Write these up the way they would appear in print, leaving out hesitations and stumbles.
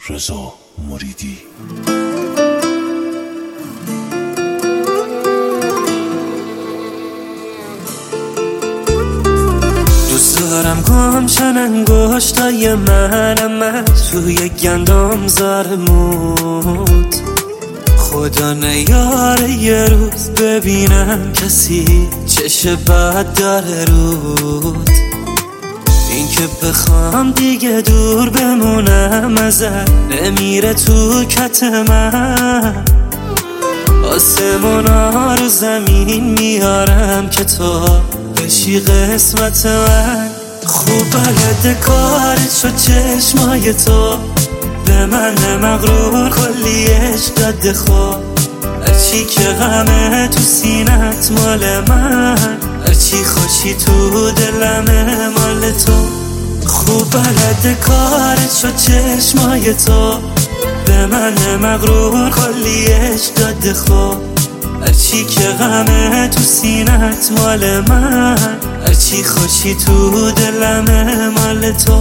رضا مریدی. دوست دارم گمشن انگشتای منم توی گندم زارمود. خدا نیاره یه روز ببینم کسی چش بد داره رود. این که بخوام دیگه دور بمونم ازت نمیره تو کت من. آسمونا رو زمین میارم که تو بشی قسمت من. خوب بلد کارت شد چشمای تو به من مغرور کلی عشق داده. خب هرچی که غمه تو سینت مال من، هرچی خوشی تو دلمه مال تو. خوب بلد کارت شد چشمای تو به من مغرور کلی عشق داده. خب هرچی که غمه تو سینت مال من، هرچی خوشی تو دلمه مال تو.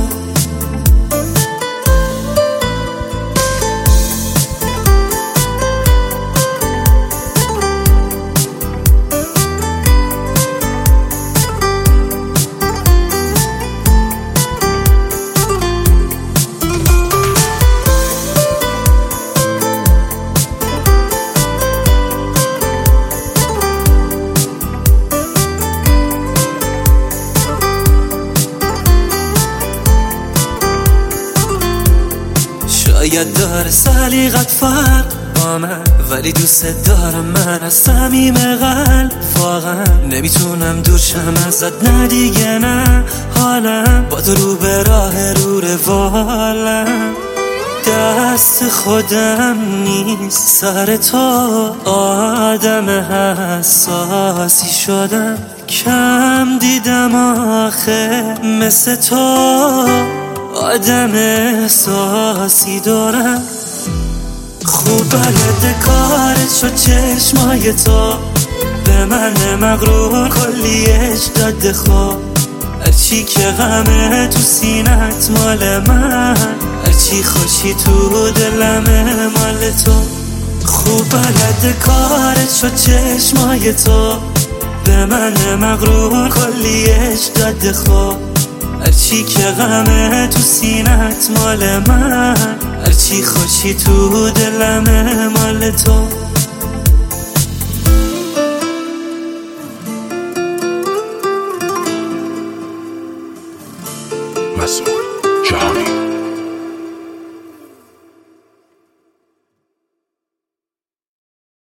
شاید داره سلیقت فرق با من، ولی دوست دارم من از صمیم قلب. واقعا نمیتونم دور شم ازت، نه دیگه نه. حالم با تو رو به راه رو روالم، دست خودم نیست سر تو. آدم حساسی شدم، کم دیدم آخه مثل تو. آدم احساسی دارم. خوب بلد کارت شد چشمای تو به من مغرور کلی عشق داده. خب هرچی که غمه تو سینت مال من، هرچی خوشی تو دلمه مال تو. خوب بلد کارت شد چشمای تو به من مغرور کلی عشق داده. خب هرچی که غمه تو سینت مال من، هرچی خوشی تو دلمه مال تو.